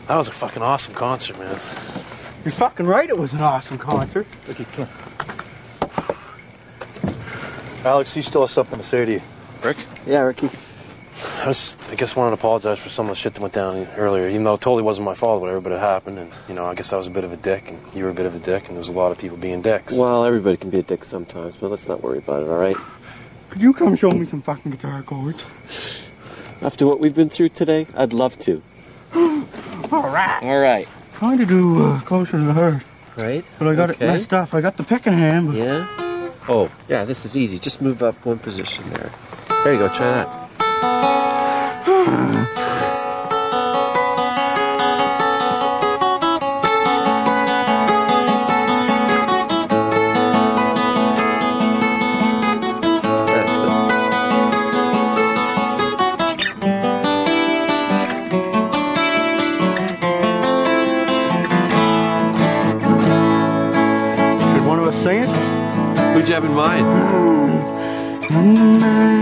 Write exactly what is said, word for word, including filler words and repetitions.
That was a fucking awesome concert, man. You're fucking right, it was an awesome concert. Ricky, come. Alex, he still has something to say to you. Rick? Yeah, Ricky. I just, I guess, wanted to apologize for some of the shit that went down earlier, even though it totally wasn't my fault or whatever, but it happened, and, you know, I guess I was a bit of a dick, and you were a bit of a dick, and there was a lot of people being dicks. Well, everybody can be a dick sometimes, but let's not worry about it, all right? Could you come show me some fucking guitar chords? After what we've been through today, I'd love to. All right. All right. Trying to do uh, Closer to the Heart. Right? But I got okay. it messed up. I got the pick in hand, but... Yeah? Oh, yeah, this is easy. Just move up one position there. There you go, try that. Should one of us sing it? Who'd you have in mind? Mm-hmm.